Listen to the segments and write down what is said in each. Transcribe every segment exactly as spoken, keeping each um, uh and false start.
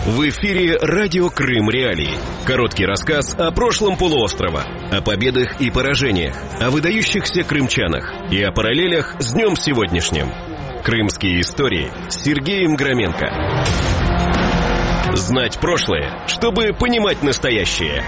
В эфире «Радио Крым Реалии». Короткий рассказ о прошлом полуострова, о победах и поражениях, о выдающихся крымчанах и о параллелях с днем сегодняшним. Крымские истории с Сергеем Громенко. Знать прошлое, чтобы понимать настоящее.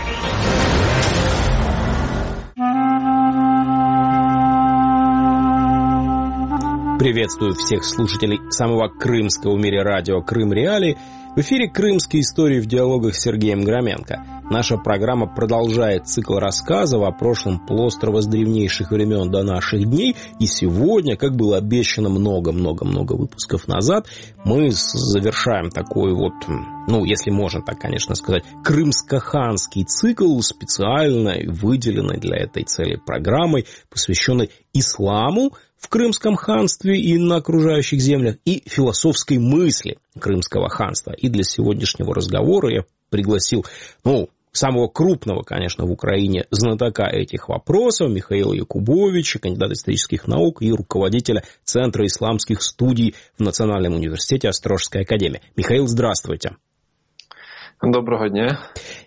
Приветствую всех слушателей самого крымского в мире радио «Крым Реалии». В эфире «Крымские истории» в диалогах с Сергеем Громенко. Наша программа продолжает цикл рассказов о прошлом полуострова с древнейших времен до наших дней. И сегодня, как было обещано много-много-много выпусков назад, мы завершаем такой вот, ну, если можно так, конечно, сказать, крымско-ханский цикл, специально выделенный для этой цели программой, посвященной исламу в Крымском ханстве и на окружающих землях, и философской мысли Крымского ханства. И для сегодняшнего разговора я пригласил, ну, самого крупного, конечно, в Украине знатока этих вопросов, Михаила Якубовича, кандидата исторических наук и руководителя Центра исламских студий в Национальном университете Острожской академии. Михаил, здравствуйте. Доброго дня.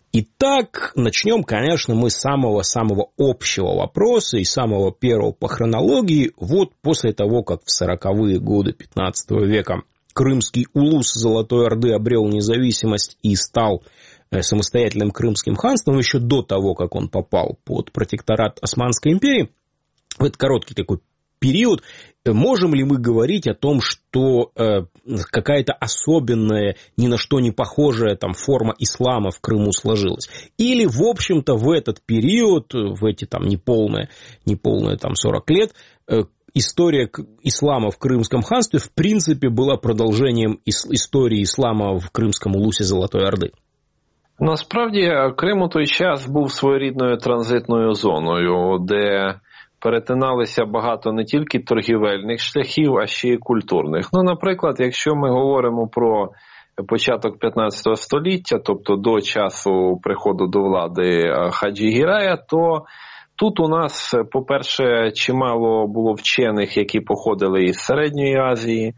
Итак, начнем, конечно, мы с самого-самого общего вопроса и самого первого по хронологии. Вот после того, как в сороковые годы пятнадцатого века крымский улус Золотой Орды обрел независимость и стал самостоятельным Крымским ханством, еще до того, как он попал под протекторат Османской империи, в этот короткий такой период, можем ли мы говорить о том, что э, какая-то особенная, ни на что не похожая там форма ислама в Крыму сложилась? Или, в общем-то, в этот период, в эти там неполные, неполные там сорок лет, э, история ислама в Крымском ханстве, в принципе, была продовженням ис- історії ислама в Кримському улусі Золотої Орди? Насправді, Крим у той час був своєрідною транзитною зоною, де перетиналися багато не тільки торгівельних шляхів, а ще й культурних. Ну, наприклад, якщо ми говоримо про початок п'ятнадцятого століття, тобто до часу приходу до влади Хаджі Гірая, то тут у нас, по-перше, чимало було вчених, які походили із Середньої Азії,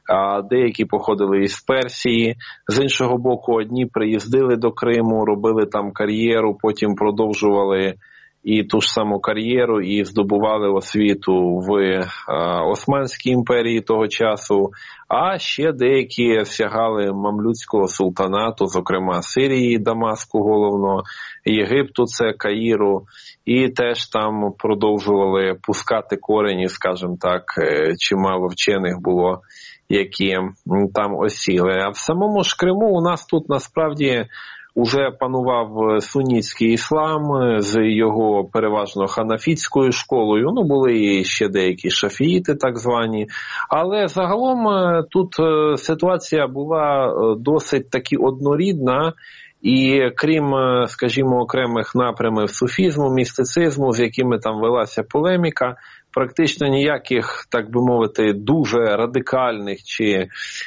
а деякі походили із Персії. З іншого боку, одні приїздили до Криму, робили там кар'єру, потім продовжували і ту ж саму кар'єру, і здобували освіту в Османській імперії того часу, а ще деякі сягали мамлюцького султанату, зокрема Сирії, Дамаску головно, Єгипту, це Каїру, і теж там продовжували пускати корені, скажімо так, чимало вчених було, які там осіли. А в самому ж Криму у нас тут насправді уже панував сунітський іслам з його переважно ханафітською школою. Ну, були і ще деякі шафіїти так звані. Але загалом тут ситуація була досить таки однорідна. І крім, скажімо, окремих напрямів суфізму, містицизму, з якими там велася полеміка, практично ніяких, так би мовити, дуже радикальних чи е,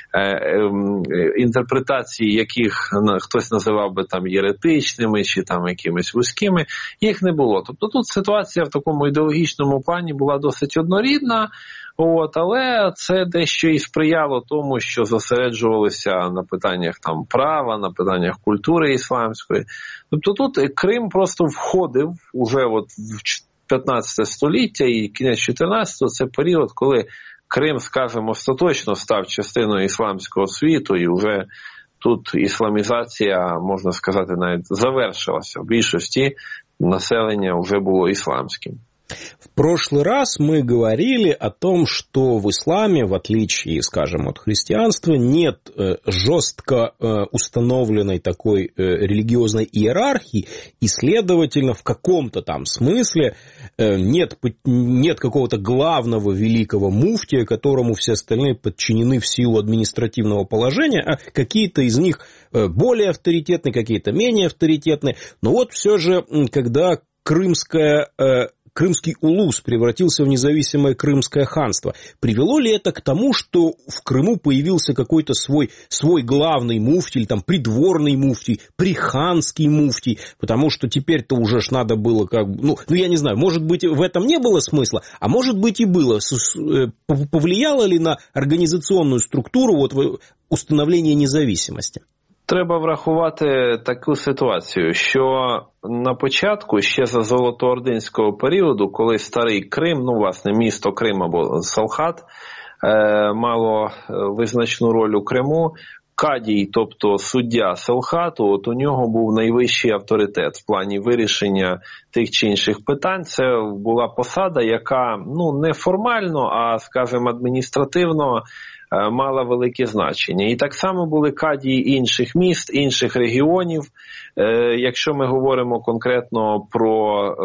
е, інтерпретацій, яких хтось називав би там єретичними чи там якимись вузькими, їх не було. Тобто тут ситуація в такому ідеологічному плані була досить однорідна, от, але це дещо і сприяло тому, що зосереджувалися на питаннях там права, на питаннях культури ісламської. Тобто тут Крим просто входив уже от в п'ятнадцяте століття і кінець чотирнадцятого – це період, коли Крим, скажімо, остаточно став частиною ісламського світу, і вже тут ісламізація, можна сказати, навіть завершилася. В більшості населення вже було исламским. В прошлый раз мы говорили о том, что в исламе, в отличие, скажем, от христианства, нет э, жестко э, установленной такой э, религиозной иерархии, и, следовательно, в каком-то там смысле э, нет, нет какого-то главного великого муфтия, которому все остальные подчинены в силу административного положения, а какие-то из них э, более авторитетны, какие-то менее авторитетны. Но вот все же, когда крымская... Э, Крымский улус превратился в независимое Крымское ханство. Привело ли это к тому, что в Крыму появился какой-то свой, свой главный муфтий, или там придворный муфтий, приханский муфтий? Потому что теперь-то уже ж надо было как бы... Ну, ну, я не знаю, может быть, в этом не было смысла, а может быть и было. Повлияло ли на организационную структуру вот установление независимости? Треба врахувати таку ситуацію, що на початку, ще за Золотоординського періоду, коли старий Крим, ну, власне, місто Крим або Салхат, е, мало визначну роль у Криму, Кадій, тобто суддя Салхату, от у нього був найвищий авторитет в плані вирішення тих чи інших питань. Це була посада, яка, ну, не формально, а, скажімо, адміністративно мала велике значення. І так само були кадії інших міст, інших регіонів. Е, якщо ми говоримо конкретно про е,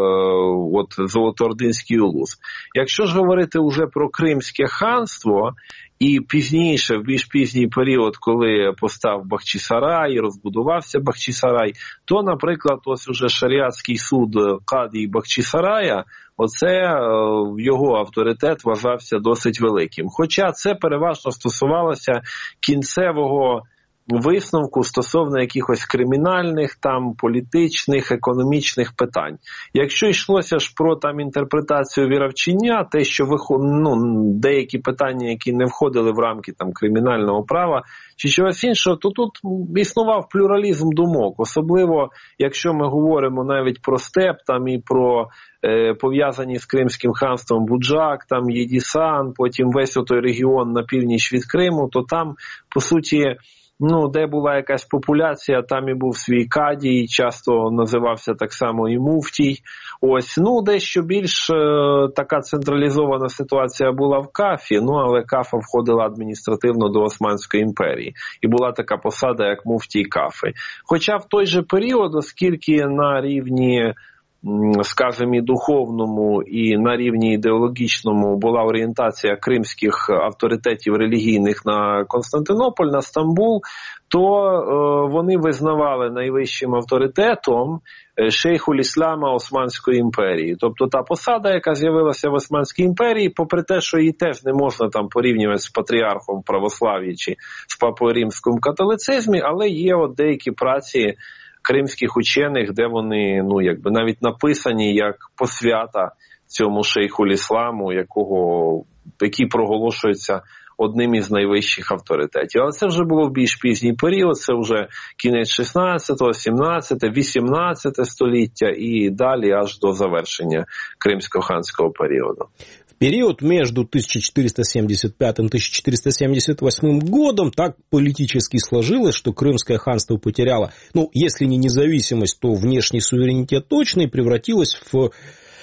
от Золотоординський улус. Якщо ж говорити вже про Кримське ханство, і пізніше, в більш пізній період, коли постав Бахчисарай, розбудувався Бахчисарай, то, наприклад, ось уже шаріатський суд Кадії Бахчисарая, оце його авторитет вважався досить великим. Хоча це переважно стосувалося кінцевого висновку стосовно якихось кримінальних, там, політичних, економічних питань. Якщо йшлося ж про там інтерпретацію віровчення, те, що виход... ну, деякі питання, які не входили в рамки там кримінального права чи чогось іншого, то тут існував плюралізм думок. Особливо, якщо ми говоримо навіть про степ, там і про е, пов'язані з Кримським ханством Буджак, там Єдісан, потім весь отой регіон на північ від Криму, то там, по суті, ну, де була якась популяція, там і був свій кадій, часто називався так само і муфтій. Ось, ну, дещо більш е, така централізована ситуація була в Кафі, ну, але Кафа входила адміністративно до Османської імперії. І була така посада, як муфтій Кафи. Хоча в той же період, оскільки на рівні, скажімо, і духовному, і на рівні ідеологічному була орієнтація кримських авторитетів релігійних на Константинополь, на Стамбул, то е, вони визнавали найвищим авторитетом шейхуль-Іслама Османської імперії. Тобто та посада, яка з'явилася в Османській імперії, попри те, що її теж не можна там порівнювати з патріархом православ'я чи з папою римським католицизмі, але є от деякі праці кримських учених, де вони, ну, якби навіть написані як посвята цьому шейхуль-Ісламу, якого, який проголошується одним із найвищих авторитетів. Але це вже було в більш пізній період, це вже кінець шістнадцятого, сімнадцятого, вісімнадцятого століття і далі аж до завершення кримсько-ханського періоду. Период между тысяча четыреста семьдесят пятым — тысяча четыреста семьдесят восьмым годом так политически сложилось, что Крымское ханство потеряло, ну, если не независимость, то внешний суверенитет точно, и превратилось в,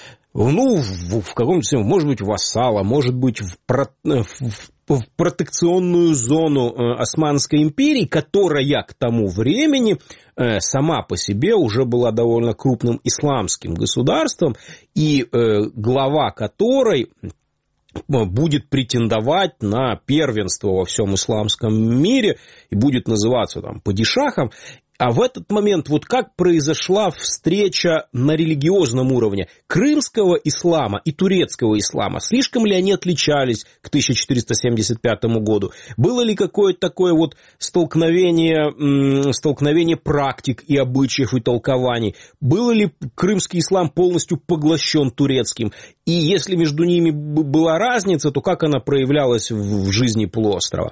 ну, в, в каком-то, может быть, вассала, может быть, в, про, в, в протекционную зону Османской империи, которая к тому времени сама по себе уже была довольно крупным исламским государством, и глава которой будет претендовать на первенство во всем исламском мире и будет называться там падишахом. А в этот момент вот как произошла встреча на религиозном уровне крымского ислама и турецкого ислама? Слишком ли они отличались к тысяча четыреста семьдесят пятому году? Было ли какое-то такое вот столкновение, столкновение практик и обычаев и толкований? Было ли крымский ислам полностью поглощен турецким? И если между ними была разница, то как она проявлялась в жизни полуострова?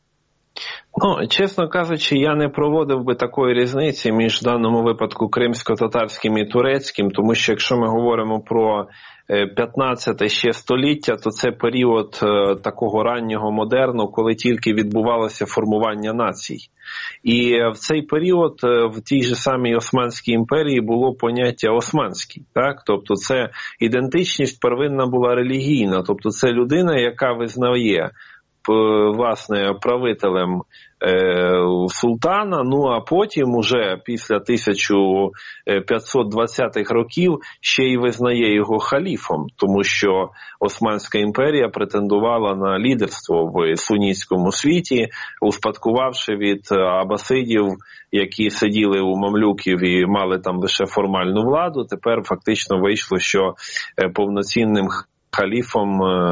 Ну, чесно кажучи, я не проводив би такої різниці між в даному випадку кримсько-татарським і турецьким, тому що якщо ми говоримо про п'ятнадцяте ще століття, то це період такого раннього модерну, коли тільки відбувалося формування націй. І в цей період в тій же самій Османській імперії було поняття османський, так? Тобто це ідентичність первинна була релігійна, тобто це людина, яка визнає власне правителем е, султана, ну а потім уже після тисяча п'ятсот двадцятих років ще й визнає його халіфом, тому що Османська імперія претендувала на лідерство в сунітському світі, успадкувавши від абасидів, які сиділи у мамлюків і мали там лише формальну владу. Тепер фактично вийшло, що повноцінним халіфом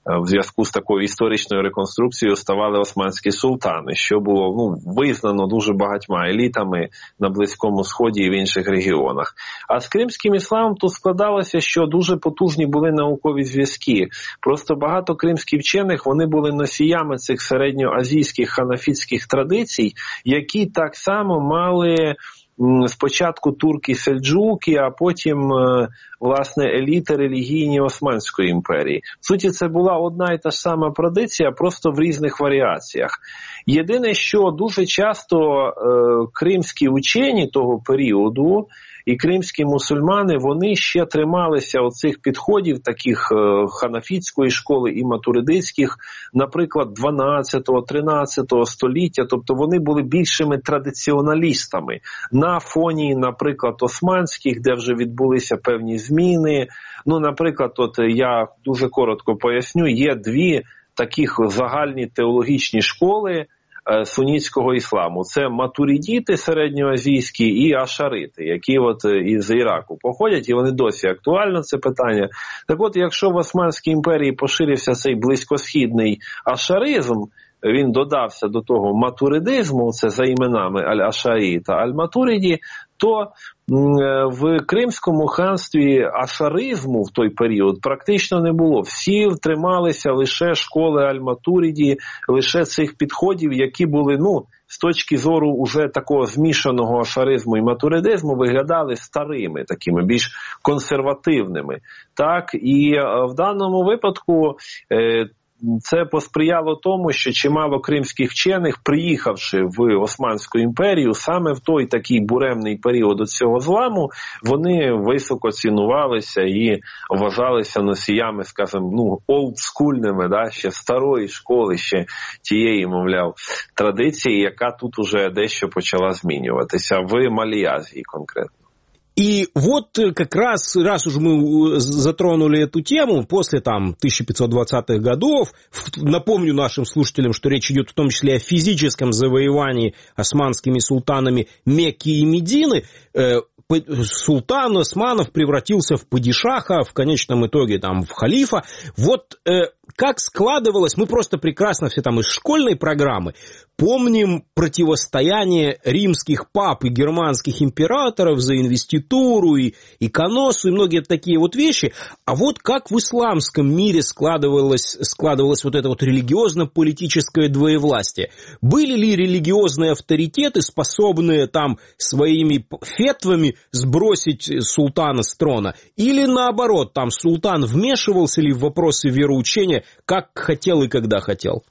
в зв'язку з такою історичною реконструкцією ставали османські султани, що було ну, визнано дуже багатьма елітами на Близькому Сході і в інших регіонах. А з кримським ісламом тут складалося, що дуже потужні були наукові зв'язки. Просто багато кримських вчених, вони були носіями цих середньоазійських ханафітських традицій, які так само мали спочатку турки-сельджуки, а потім, власне, еліти релігійні Османської імперії. В суті, це була одна і та ж сама традиція, просто в різних варіаціях. Єдине, що дуже часто е, кримські учені того періоду і кримські мусульмани, вони ще трималися оцих підходів, таких е, ханафітської школи і матуридистських, наприклад, дванадцятого-тринадцятого століття, тобто вони були більшими традиціоналістами на фоні, наприклад, османських, де вже відбулися певні зміни. Ну, наприклад, от я дуже коротко поясню, є дві таких загальні теологічні школи сунітського ісламу. Це матуридіти середньоазійські і ашарити, які от із Іраку походять, і вони досі актуально, це питання. Так от, якщо в Османській імперії поширився цей близькосхідний ашаризм, він додався до того матуридизму, це за іменами Аль-Ашарі та Аль-Матуріді, то в Кримському ханстві ашаризму в той період практично не було. Всі трималися лише школи Аль-Матуріді, лише цих підходів, які були, ну, з точки зору уже такого змішаного ашаризму і матуридизму, виглядали старими, такими більш консервативними. Так, і в даному випадку е, це посприяло тому, що чимало кримських вчених, приїхавши в Османську імперію, саме в той такий буремний період цього зламу, вони високо цінувалися і вважалися носіями, скажімо, ну, олдскульними, да, ще старої школи, ще тієї, мовляв, традиції, яка тут уже дещо почала змінюватися в Малій Азії конкретно. И вот как раз, раз уж мы затронули эту тему, после там тысяча пятьсот двадцатых годов, напомню нашим слушателям, что речь идет в том числе о физическом завоевании османскими султанами Мекки и Медины, султан Османов превратился в падишаха, в конечном итоге там в халифа. Вот э, как складывалось, мы просто прекрасно все там из школьной программы помним противостояние римских пап и германских императоров за инвеституру и иконосу и многие такие вот вещи. А вот как в исламском мире складывалось, складывалось вот это вот религиозно-политическое двоевластие? Были ли религиозные авторитеты, способные там своими фетвами сбросить султана с трона? Или наоборот, там султан вмешивался ли в вопросы вероучения, как хотел и когда хотел?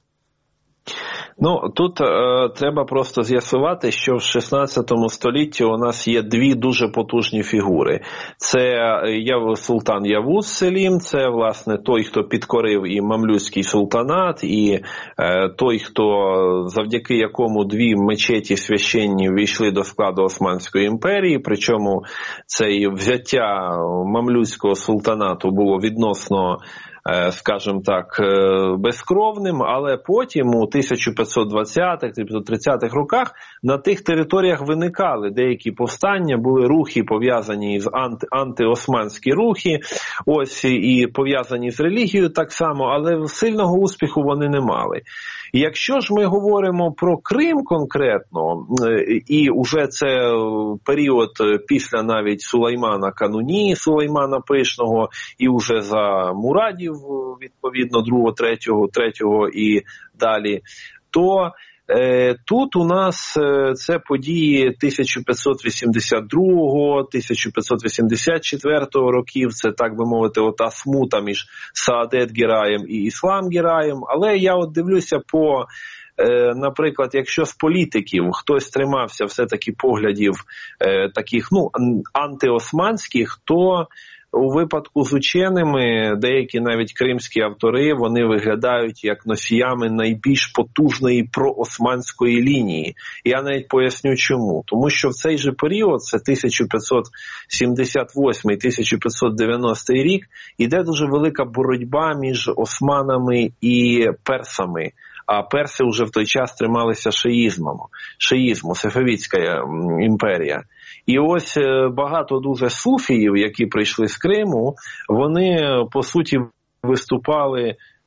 Ну, тут е, треба просто з'ясувати, що в шістнадцятому столітті у нас є дві дуже потужні фігури. Це Яв, султан Явуз Селім, це, власне, той, хто підкорив і мамлюцький султанат, і е, той, хто, завдяки якому дві мечеті священні ввійшли до складу Османської імперії, причому це взяття мамлюцького султанату було відносно, скажімо так, безкровним, але потім у тисяча п'ятсот двадцятих - тисяча п'ятсот тридцятих роках на тих територіях виникали деякі повстання, були рухи пов'язані з анти, антиосманські рухи, ось і пов'язані з релігією так само, але сильного успіху вони не мали. І якщо ж ми говоримо про Крим конкретно, і уже це період після навіть Сулеймана Кануні, Сулеймана Пишного, і вже за Мурадів, відповідно, другого, третього, третього і далі, то е, тут у нас е, це події тисяча п'ятсот вісімдесят другого - тисяча п'ятсот вісімдесят четвертого років, це, так би мовити, ота смута між Саадет Гіраєм і Іслам Гіраєм, але я от дивлюся по, е, наприклад, якщо з політиків хтось тримався все-таки поглядів е, таких, ну, антиосманських, то у випадку з ученими, деякі навіть кримські автори, вони виглядають як носіями найбільш потужної проосманської лінії. Я навіть поясню чому. Тому що в цей же період, це тисяча п'ятсот сімдесят восьмий - тисяча п'ятсот дев'яностий рік, іде дуже велика боротьба між османами і персами. А перси вже в той час трималися шиїзмом, шиїзму, Сефевідська імперія. І ось багато дуже суфіїв, які прийшли з Криму, вони, по суті, виступали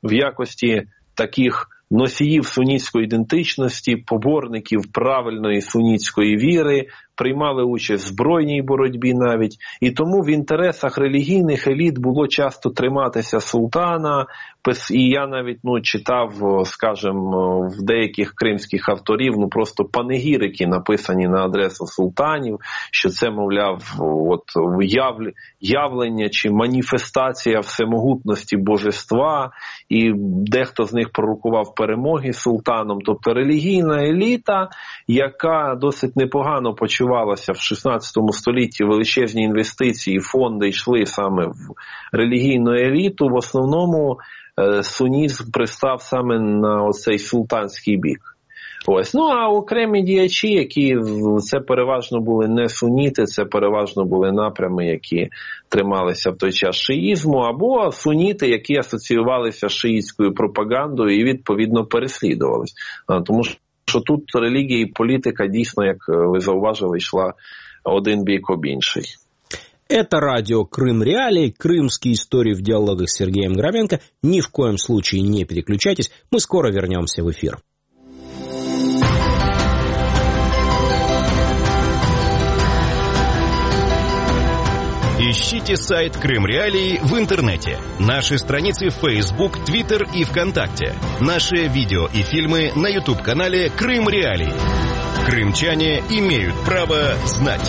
в якості таких носіїв сунітської ідентичності, поборників правильної сунітської віри, приймали участь в збройній боротьбі навіть. І тому в інтересах релігійних еліт було часто триматися султана. І я навіть ну, читав, скажімо, в деяких кримських авторів ну, просто панегірики, написані на адресу султанів, що це, мовляв, от, явлення чи маніфестація всемогутності божества, і дехто з них пророкував перемоги султаном. Тобто релігійна еліта, яка досить непогано почувалася в шістнадцятому столітті, величезні інвестиції, фонди йшли саме в релігійну еліту, в основному сунізм пристав саме на оцей султанський бік. Ось. Ну, а окремі діячі, які це переважно були не суніти, це переважно були напрями, які трималися в той час шиїзму, або суніти, які асоціювалися з шиїтською пропагандою і, відповідно, переслідувались. Тому що тут релігія і політика дійсно, як ви зауважили, йшла один бік об інший. Это радио «Крым Реалии», крымские истории в диалогах с Сергеем Громенко. Ни в коем случае не переключайтесь, мы скоро вернемся в эфир. Ищите сайт «Крым Реалии» в интернете. Наши страницы в Facebook, Twitter и ВКонтакте. Наши видео и фильмы на YouTube-канале «Крым Реалии». Крымчане имеют право знать.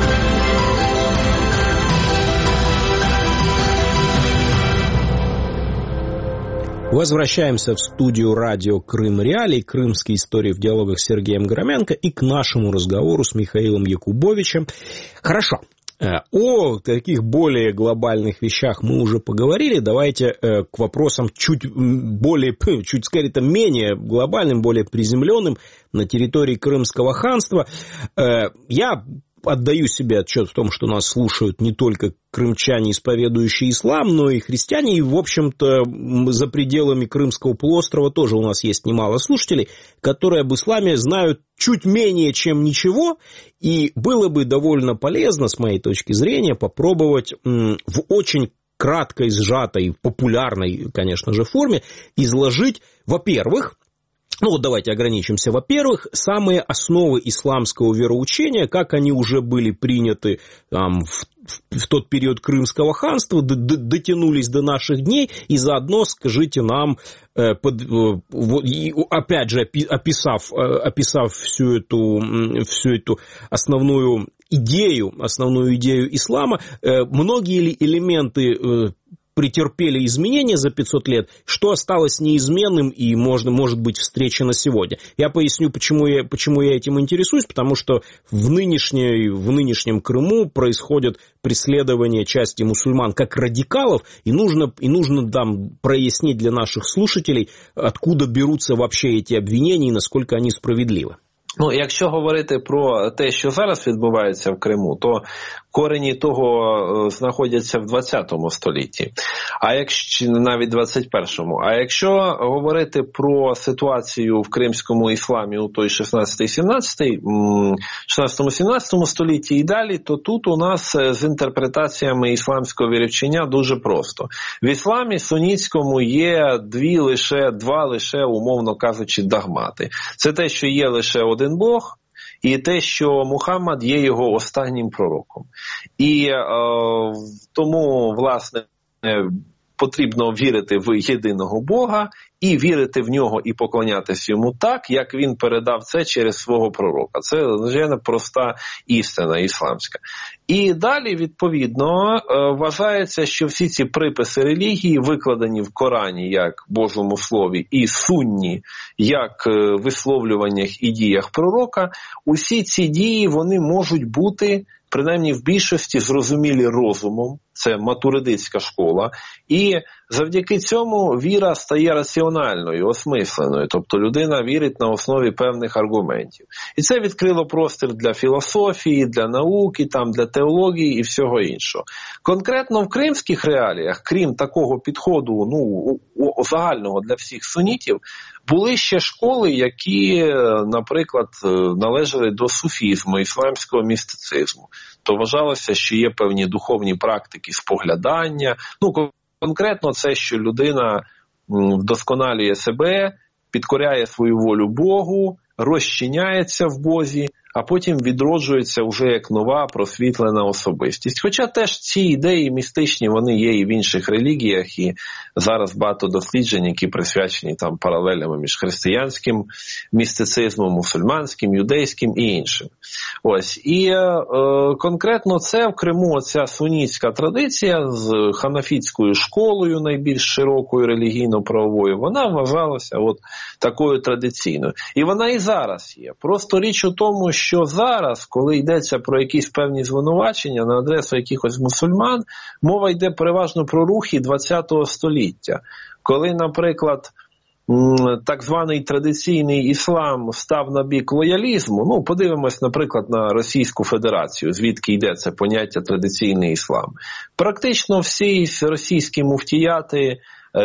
Возвращаемся в студию радио «Крым Реалии», крымские истории в диалогах с Сергеем Громенко и к нашему разговору с Михаилом Якубовичем. Хорошо. О таких более глобальных вещах мы уже поговорили. Давайте к вопросам чуть более, чуть скорее, менее глобальным, более приземленным на территории Крымского ханства. Я отдаю себе отчет в том, что нас слушают не только крымчане, исповедующие ислам, но и христиане. И, в общем-то, за пределами Крымского полуострова тоже у нас есть немало слушателей, которые об исламе знают чуть менее, чем ничего. И было бы довольно полезно, с моей точки зрения, попробовать в очень краткой, сжатой, популярной, конечно же, форме изложить, во-первых, ну вот давайте ограничимся. Во-первых, самые основы исламского вероучения, как они уже были приняты там, в, в тот период Крымского ханства, д- д- дотянулись до наших дней, и заодно скажите нам, э, под, э, вот, и, опять же, описав, э, описав всю эту, всю эту основную идею, основную идею ислама, э, многие ли элементы э, претерпели изменения за пятьсот лет, что осталось неизменным и можно, может быть встречено сегодня. Я поясню, почему я, почему я этим интересуюсь, потому что в, нынешней, в нынешнем Крыму происходит преследование части мусульман как радикалов, и нужно, и нужно там прояснить для наших слушателей, откуда берутся вообще эти обвинения и насколько они справедливы. Ну, якщо говорити про те, що зараз відбувається в Криму, то корені того знаходяться в двадцятому столітті, а якщо навіть двадцять першому. А якщо говорити про ситуацію в кримському ісламі у той шістнадцятому-сімнадцятому столітті і далі, то тут у нас з інтерпретаціями ісламського вірівчення дуже просто. В ісламі сунітському є дві лише, два лише, умовно кажучи, догмати. Це те, що є лише один Бог, і те, що Мухаммад є його останнім пророком. І е, тому, власне, потрібно вірити в єдиного Бога і вірити в нього і поклонятися йому так, як він передав це через свого пророка. Це, звичайно, проста істина ісламська. І далі, відповідно, вважається, що всі ці приписи релігії, викладені в Корані як Божому слові, і сунні як висловлюваннях і діях пророка, усі ці дії, вони можуть бути, принаймні в більшості, зрозумілі розумом, це матуридитська школа, і завдяки цьому віра стає раціональною, осмисленою, тобто людина вірить на основі певних аргументів. І це відкрило простір для філософії, для науки, там, для теології і всього іншого. Конкретно в кримських реаліях, крім такого підходу, ну, загального для всіх сунітів, були ще школи, які, наприклад, належали до суфізму, ісламського містицизму. То вважалося, що є певні духовні практики споглядання. Ну, конкретно це, що людина вдосконалює себе, підкоряє свою волю Богу, розчиняється в Бозі, а потім відроджується вже як нова просвітлена особистість. Хоча теж ці ідеї містичні, вони є і в інших релігіях, і зараз багато досліджень, які присвячені там паралелями між християнським містицизмом, мусульманським, юдейським і іншим. Ось. І е, конкретно це в Криму оця сунітська традиція з ханафітською школою, найбільш широкою релігійно-правовою, вона вважалася от такою традиційною. І вона і зараз є. Просто річ у тому, що зараз, коли йдеться про якісь певні звинувачення на адресу якихось мусульман, мова йде переважно про рухи ХХ століття. Коли, наприклад, так званий традиційний іслам став на бік лоялізму, ну, подивимось, наприклад, на Російську Федерацію, звідки йде це поняття традиційний іслам. Практично всі російські муфтіяти,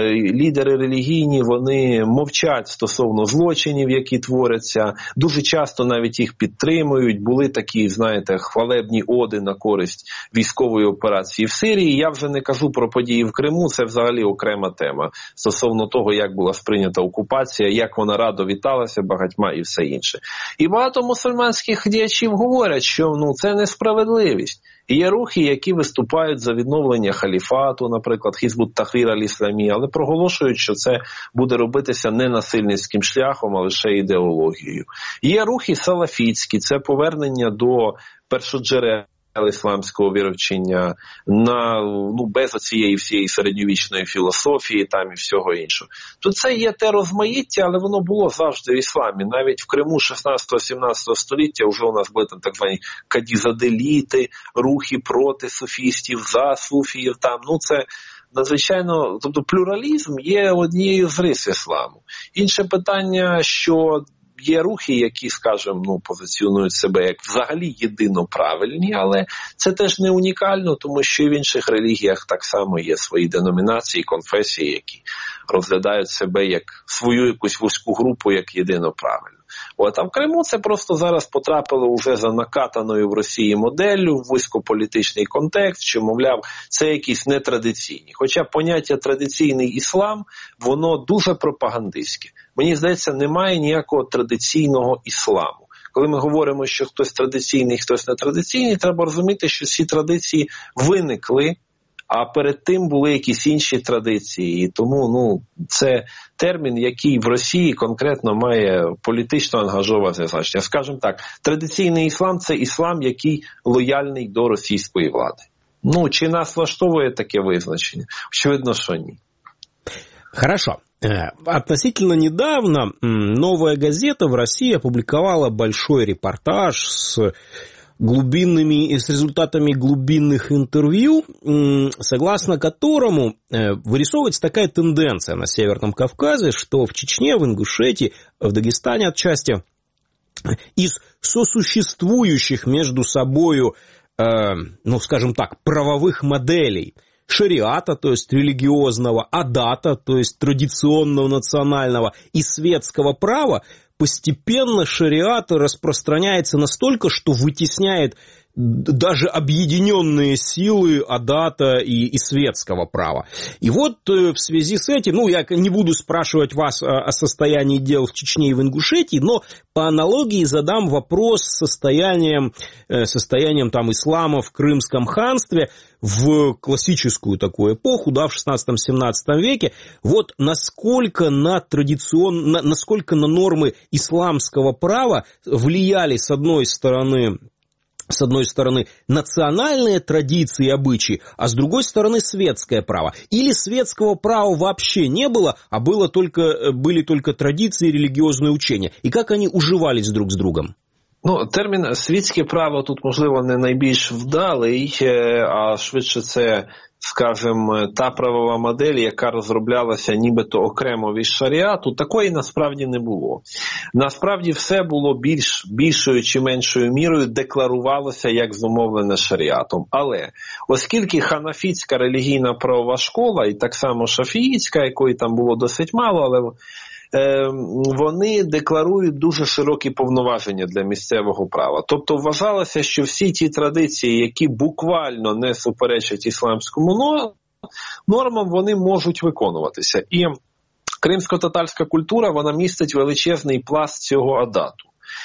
лідери релігійні, вони мовчать стосовно злочинів, які творяться, дуже часто навіть їх підтримують, були такі, знаєте, хвалебні оди на користь військової операції в Сирії. Я вже не кажу про події в Криму, це взагалі окрема тема, стосовно того, як була сприйнята окупація, як вона радо віталася багатьма і все інше. І багато мусульманських діячів говорять, що ну, це несправедливість. І є рухи, які виступають за відновлення халіфату, наприклад, Хізбут Тахрір аль-Ісламі, але проголошують, що це буде робитися не насильницьким шляхом, а лише ідеологією. Є рухи салафітські, це повернення до першоджерел ісламського віровчення, на, ну, без оцієї всієї середньовічної філософії там і всього іншого. То це є те розмаїття, але воно було завжди в ісламі. Навіть в Криму шістнадцятого-сімнадцятого століття вже у нас були там так звані кадізаделіти, рухи проти суфістів, за суфіїв там. Ну це надзвичайно, тобто плюралізм є однією з рис ісламу. Інше питання, що є рухи, які, скажімо, ну, позиціонують себе як взагалі єдино правильні, але це теж не унікально, тому що і в інших релігіях так само є свої деномінації, конфесії, які розглядають себе як свою якусь вузьку групу, як єдино правильно. От, а в Криму це просто зараз потрапило вже за накатаною в Росії моделлю, в вузькополітичний контекст, що, мовляв, це якісь нетрадиційні. Хоча поняття традиційний іслам, воно дуже пропагандистське. Мені здається, немає ніякого традиційного ісламу. Коли ми говоримо, що хтось традиційний, хтось нетрадиційний, треба розуміти, що ці традиції виникли, а перед тим були якісь інші традиції. І тому ну, це термін, який в Росії конкретно має політично ангажоване значення. Скажімо так, традиційний іслам – це іслам, який лояльний до російської влади. Ну, чи нас влаштовує таке визначення? Очевидно, що ні. Хорошо. Относительно недавно «Новая газета» в России опубликовала большой репортаж с глубинными, с результатами глубинных интервью, согласно которому вырисовывается такая тенденция на Северном Кавказе, что в Чечне, в Ингушетии, в Дагестане отчасти из сосуществующих между собою, ну, скажем так, правовых моделей шариата, то есть религиозного, адата, то есть традиционного национального, и светского права, постепенно шариат распространяется настолько, что вытесняет даже объединенные силы адата и, и светского права. И вот в связи с этим, ну, я не буду спрашивать вас о, о состоянии дел в Чечне и в Ингушетии, но по аналогии задам вопрос с состоянием, состоянием там ислама в Крымском ханстве в классическую такую эпоху, да, в шестнадцатом-семнадцатом веке. Вот насколько на традицион, на, насколько на нормы исламского права влияли, с одной стороны, С одной стороны, национальные традиции и обычаи, а с другой стороны, светское право. Или светского права вообще не было, а было только, были только традиции и религиозные учения. И как они уживались друг с другом? Ну, термін «світське право» тут, можливо, не найбільш вдалий, а швидше це, скажімо, та правова модель, яка розроблялася нібито окремо від шаріату, такої насправді не було. Насправді все було більш, більшою чи меншою мірою декларувалося як зумовлене шаріатом. Але оскільки ханафітська релігійна правова школа, і так само шафіїтська, якої там було досить мало, але вони декларують дуже широкі повноваження для місцевого права. Тобто вважалося, що всі ті традиції, які буквально не суперечать ісламському нормам, вони можуть виконуватися. І Кримсько-татарська культура, вона містить величезний пласт цього адату.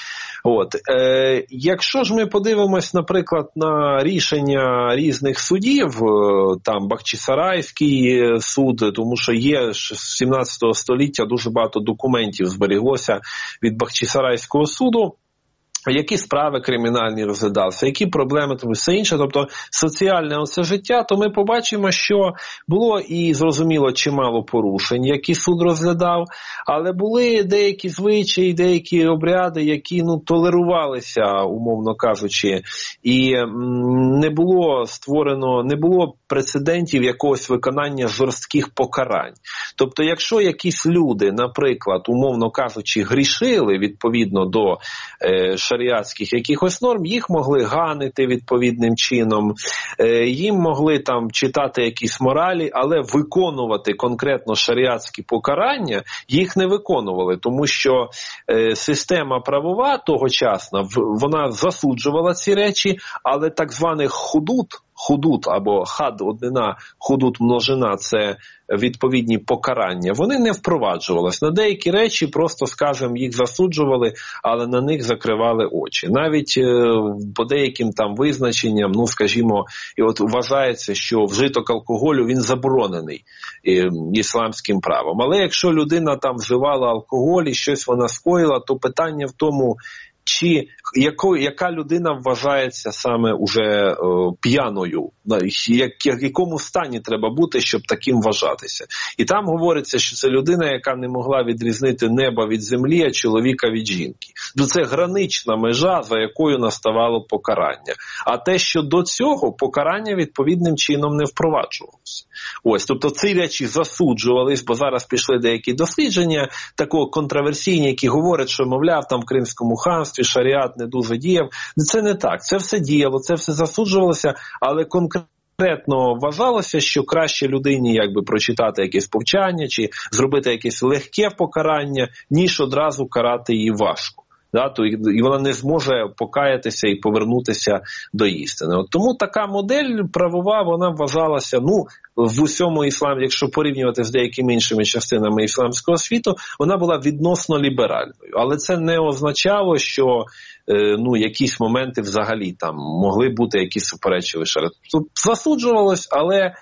От. Е, якщо ж ми подивимось, наприклад, на рішення різних судів, там Бахчисарайський суд, тому що є з сімнадцятого століття дуже багато документів зберіглося від Бахчисарайського суду, які справи кримінальні розглядалися, які проблеми, тому все інше, тобто соціальне оце життя, то ми побачимо, що було і, зрозуміло, чимало порушень, які суд розглядав, але були деякі звичаї, деякі обряди, які, ну, толерувалися, умовно кажучи, і м, не було створено, не було прецедентів якогось виконання жорстких покарань. Тобто, якщо якісь люди, наприклад, умовно кажучи, грішили відповідно до е, шаріатських якихось норм, їх могли ганити відповідним чином, е, їм могли там читати якісь моралі, але виконувати конкретно шаріатські покарання їх не виконували, тому що е, система правова тогочасна, вона засуджувала ці речі, але так званих худут, худут або хад однина, худут множина – це відповідні покарання, вони не впроваджувалися. На деякі речі просто, скажімо, їх засуджували, але на них закривали очі. Навіть е, по деяким там визначенням, ну, скажімо, і от вважається, що вжиток алкоголю, він заборонений е, ісламським правом. Але якщо людина там вживала алкоголь і щось вона скоїла, то питання в тому, чи яко, яка людина вважається саме уже е, п'яною, як, в якому стані треба бути, щоб таким вважатися. І там говориться, що це людина, яка не могла відрізнити неба від землі, а чоловіка від жінки. Це гранична межа, за якою наставало покарання. А те, що до цього покарання відповідним чином не впроваджувалося. Ось, тобто ці речі засуджувались, бо зараз пішли деякі дослідження, такого контроверсійні, які говорять, що, мовляв, там в Кримському ханстві шаріат не дуже діяв. Це не так. Це все діяло, це все засуджувалося, але конкретно вважалося, що краще людині якби прочитати якесь повчання чи зробити якесь легке покарання, ніж одразу карати її важко. Да, то і вона не зможе покаятися і повернутися до істини. От тому така модель правова, вона вважалася, ну, в усьому ісламі, якщо порівнювати з деякими іншими частинами ісламського світу, вона була відносно ліберальною. Але це не означало, що е, ну, якісь моменти взагалі там могли бути якісь суперечливі шарити. Засуджувалось, але е,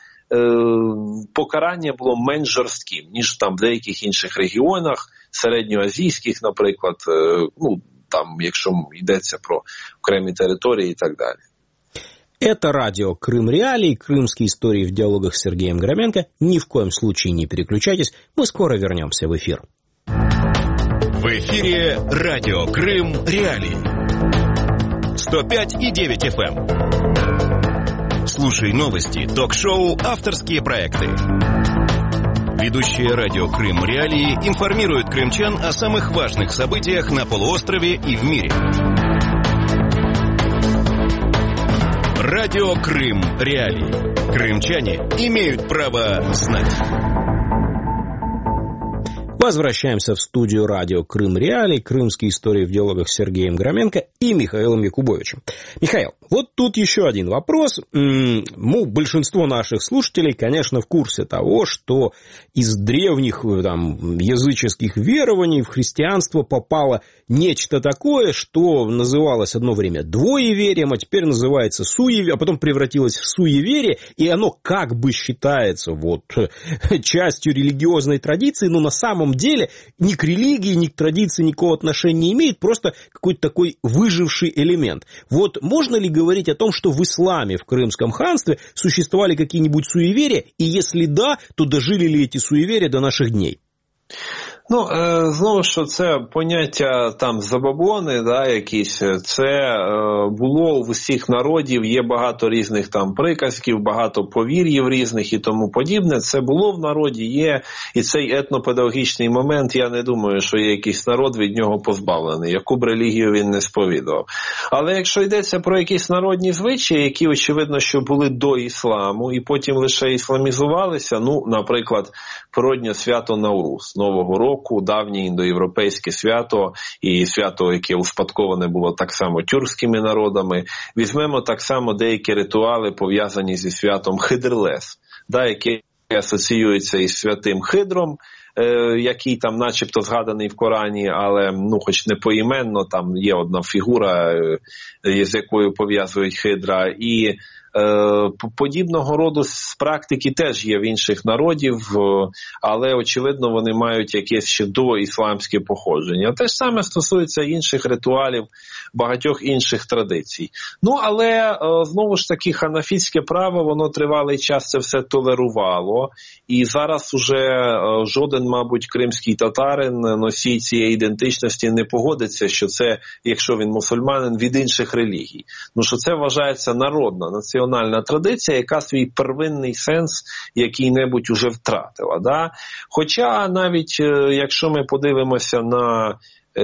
покарання було менш жорстким, ніж там в деяких інших регіонах, середньоазійських, наприклад, е, ну, там, якщо йдеться про окремі території і так далі. Это радио «Крым Реалии», крымские истории в диалогах с Сергеем Громенко. Ни в коем случае не переключайтесь, мы скоро вернемся в эфир. В эфире радио «Крым Реалии». сто пять и девять эф эм. Слушай новости, ток-шоу, авторские проекты. Ведущие радио «Крым Реалии» информируют крымчан о самых важных событиях на полуострове и в мире. Радио «Крым Реалии». Крымчане имеют право знать. Возвращаемся в студию радио «Крым Реалии», крымские истории в диалогах с Сергеем Громенко и Михаилом Якубовичем. Михаил, вот тут еще один вопрос. Ну, большинство наших слушателей, конечно, в курсе того, что из древних там, языческих верований в христианство попало нечто такое, что называлось одно время двоеверием, а теперь называется суеверием, а потом превратилось в суеверие, и оно как бы считается вот частью религиозной традиции, но на самом деле ни к религии, ни к традиции никакого отношения не имеет, просто какой-то такой выживший элемент. Вот можно ли говорить о том, что в исламе, в Крымском ханстве существовали какие-нибудь суеверия, и если да, то дожили ли эти суеверия до наших дней? Ну, е, знову ж, це поняття там забобони, да, якісь, це е, було у всіх народів, є багато різних там приказків, багато повір'їв різних і тому подібне. Це було в народі, є, і цей етнопедагогічний момент, я не думаю, що є якийсь народ від нього позбавлений, яку б релігію він не сповідував. Але якщо йдеться про якісь народні звичаї, які, очевидно, що були до ісламу, і потім лише ісламізувалися, ну, наприклад, природнє свято Наурус, Нового року, давнє індоєвропейське свято і свято, яке успадковане було так само тюркськими народами. Візьмемо так само деякі ритуали, пов'язані зі святом Хидрлес, да, які асоціюються із святим Хидром, який там начебто згаданий в Корані, але ну хоч не поіменно, там є одна фігура, з якою пов'язують хидра, і подібного роду з практики теж є в інших народів, але очевидно вони мають якесь ще доісламське походження. Те ж саме стосується інших ритуалів, багатьох інших традицій. Ну, але знову ж таки ханафітське право, воно тривалий час це все толерувало, і зараз уже жоден, мабуть, кримський татарин, носій цієї ідентичності, не погодиться, що це, якщо він мусульманин, від інших релігій. Ну, що це вважається народна, національна традиція, яка свій первинний сенс який-небудь уже втратила. Да? Хоча навіть, якщо ми подивимося на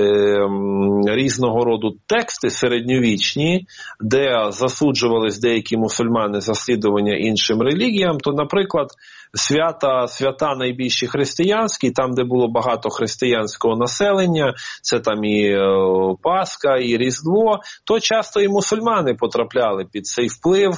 Е, різного роду тексти середньовічні, де засуджувались деякі мусульмани за слідування іншим релігіям, то, наприклад, свята, свята найбільші християнські, там, де було багато християнського населення, це там і е, Пасха, і Різдво, то часто і мусульмани потрапляли під цей вплив,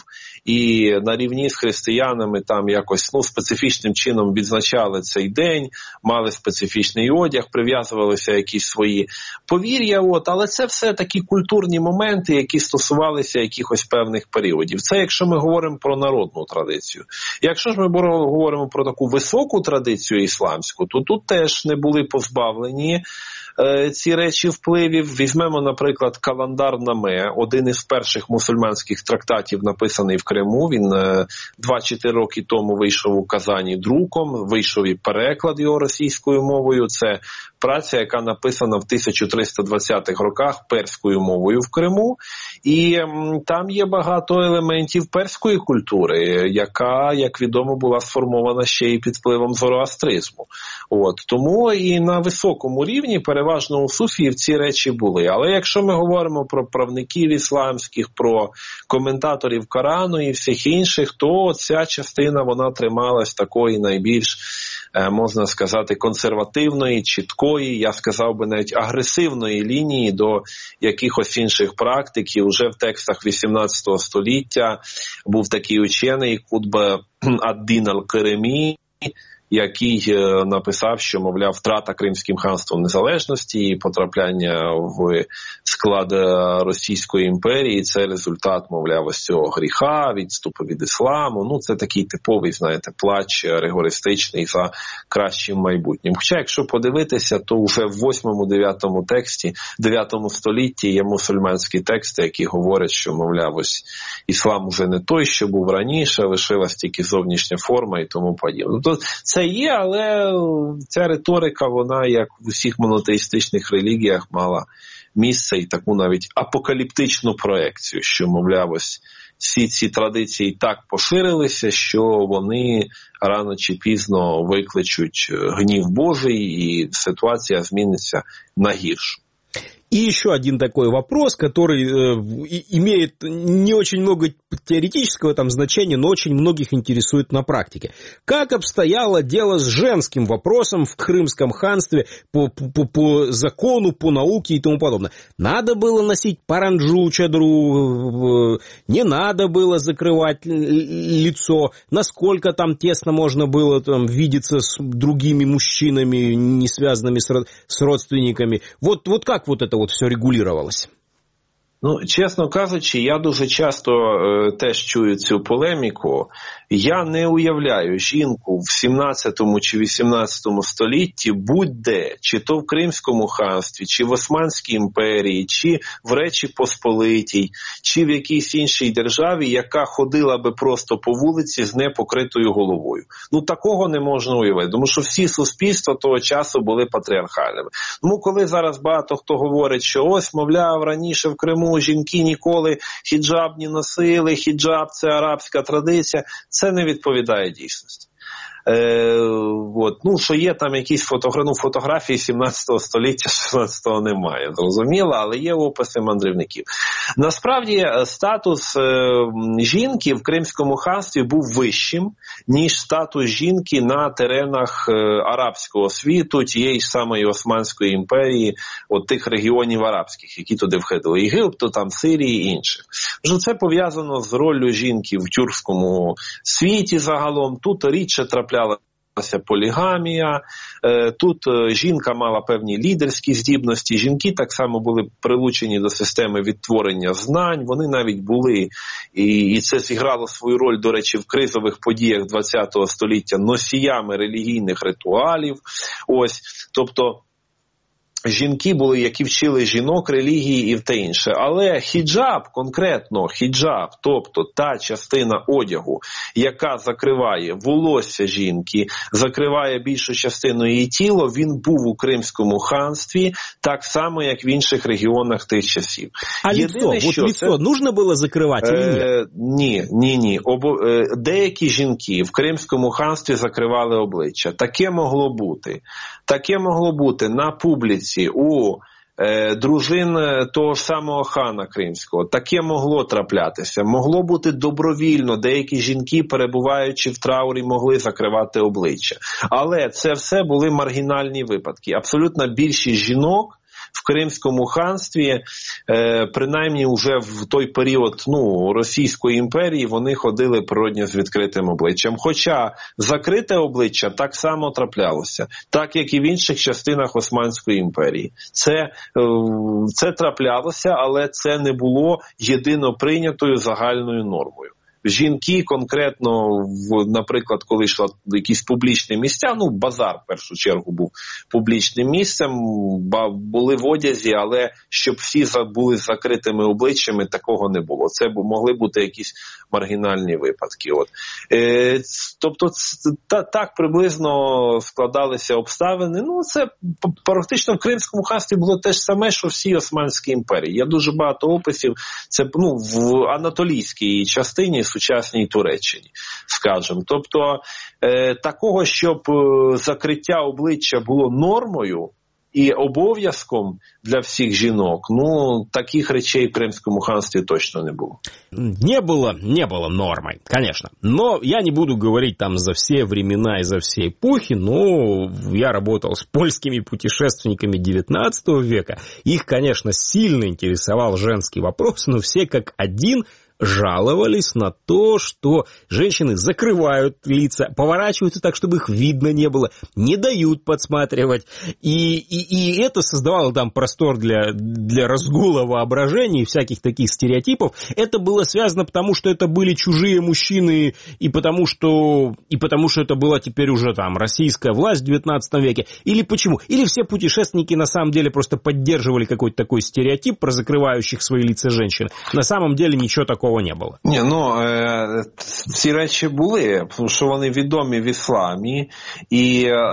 і на рівні з християнами там якось ну, специфічним чином відзначали цей день, мали специфічний одяг, прив'язувалися якісь свої повір'я, от, але це все такі культурні моменти, які стосувалися якихось певних періодів. Це якщо ми говоримо про народну традицію. Якщо ж ми говоримо про таку високу традицію ісламську, то тут теж не були позбавлені е, ці речі впливів. Візьмемо, наприклад, Каландар-Наме, один із перших мусульманських трактатів, написаний в Криму. Він е, два-чотири роки тому вийшов у Казані друком, вийшов і переклад його російською мовою. Це праця, яка написана в тисяча триста двадцятих роках перською мовою в Криму. І м, там є багато елементів перської культури, яка, як відомо, була сформована ще і під впливом зороастризму. От. Тому і на високому рівні, переважно у суфіїв, ці речі були. Але якщо ми говоримо про правників ісламських, про коментаторів Корану і всіх інших, то ця частина, вона трималась такої найбільш, можна сказати, консервативної, чіткої, я сказав би навіть агресивної лінії до якихось інших практик. І вже в текстах вісімнадцятого століття був такий учений Кутб ад-Дін аль-Керемі, який написав, що, мовляв, втрата Кримським ханством незалежності і потрапляння в склад Російської імперії – це результат, мовляв, ось цього гріха, відступу від ісламу. Ну, це такий типовий, знаєте, плач ригористичний за кращим майбутнім. Хоча, якщо подивитися, то вже в восьмому-дев'ятому тексті, дев'ятому столітті є мусульманські тексти, які говорять, що, мовляв, ось іслам уже не той, що був раніше, лишилась тільки зовнішня форма і тому подібне. Тобто це є, але ця риторика, вона, як в усіх монотеїстичних релігіях, мала місце і таку навіть апокаліптичну проекцію, що, мовляв, ось всі ці традиції так поширилися, що вони рано чи пізно викличуть гнів Божий, і ситуація зміниться на гіршу. И еще один такой вопрос, который э, имеет не очень много теоретического там значения, но очень многих интересует на практике. Как обстояло дело с женским вопросом в Крымском ханстве по, по, по закону, по науке и тому подобное? Надо было носить паранджу, чадру, не надо было закрывать лицо, насколько там тесно можно было там видеться с другими мужчинами, не связанными с, с родственниками. Вот, вот как вот это вот все регулировалось? Ну, чесно кажучи, я дуже часто е, теж чую цю полеміку. Я не уявляю жінку в сімнадцятому чи вісімнадцятому столітті будь-де, чи то в Кримському ханстві, чи в Османській імперії, чи в Речі Посполитій, чи в якійсь іншій державі, яка ходила би просто по вулиці з непокритою головою. Ну, такого не можна уявити, тому що всі суспільства того часу були патріархальними. Тому коли зараз багато хто говорить, що ось, мовляв, раніше в Криму жінки ніколи хіджаб не носили, хіджаб – це арабська традиція, це не відповідає дійсності. Е, от. Ну, що є там якісь фотографії, ну, фотографії сімнадцятого століття, шістнадцятого немає, зрозуміло, але є описи мандрівників. Насправді, статус е, жінки в Кримському ханстві був вищим, ніж статус жінки на теренах е, арабського світу, тієї ж самої Османської імперії, от тих регіонів арабських, які туди входили, Єгипту, там, Сирії і інших. Вже це пов'язано з роллю жінки в тюркському світі загалом. Тут рідше трапляли полігамія, тут жінка мала певні лідерські здібності, жінки так само були прилучені до системи відтворення знань, вони навіть були, і, і це зіграло свою роль, до речі, в кризових подіях ХХ століття, носіями релігійних ритуалів, ось, тобто, жінки були, які вчили жінок, релігії і те інше. Але хіджаб, конкретно хіджаб, тобто та частина одягу, яка закриває волосся жінки, закриває більшу частину її тіла, він був у Кримському ханстві, так само, як в інших регіонах тих часів. А лицо, вот лицо це... нужно було закривати е, ні? Ні, ні, ні. Обо... Е, деякі жінки в Кримському ханстві закривали обличчя. Таке могло бути. Таке могло бути на публіці, у е, дружин того ж самого хана Кримського. Таке могло траплятися. Могло бути добровільно. Деякі жінки, перебуваючи в траурі, могли закривати обличчя. Але це все були маргінальні випадки. Абсолютно більшість жінок в Кримському ханстві, е, принаймні вже в той період ну, Російської імперії, вони ходили природньо з відкритим обличчям. Хоча закрите обличчя так само траплялося, так як і в інших частинах Османської імперії. Це, е, це траплялося, але це не було єдино прийнятою загальною нормою. Жінки конкретно, в, наприклад, коли йшла в якісь публічні місця, ну, базар в першу чергу був публічним місцем, були в одязі, але щоб всі були з закритими обличчями, такого не було. Це могли бути якісь маргінальні випадки. От. Е, тобто та, так приблизно складалися обставини. Ну, це практично в Кримському ханстві було те ж саме, що всій Османській імперії. Є дуже багато описів. Це ну, в Анатолійській частині, сучасній Туреччині, скажімо. Тобто, е, такого, щоб е, закриття обличчя було нормою і обов'язком для всіх жінок, ну, таких речей в Кримському ханстві точно не було. Не было, не было нормой, конечно. Но я не буду говорить там за все времена и за все эпохи, но я работал с польскими путешественниками девятнадцатого века. Их, конечно, сильно интересовал женский вопрос, но все как один жаловались на то, что женщины закрывают лица, поворачиваются так, чтобы их видно не было, не дают подсматривать. И, и, и это создавало там простор для, для разгула воображения и всяких таких стереотипов. Это было связано потому, что это были чужие мужчины, и потому, что, и потому что это была теперь уже там российская власть в девятнадцатом веке. Или почему? Или все путешественники на самом деле просто поддерживали какой-то такой стереотип про закрывающих свои лица женщин. На самом деле ничего такого не було. Ні, ну, е, ці речі були, тому що вони відомі в ісламі, і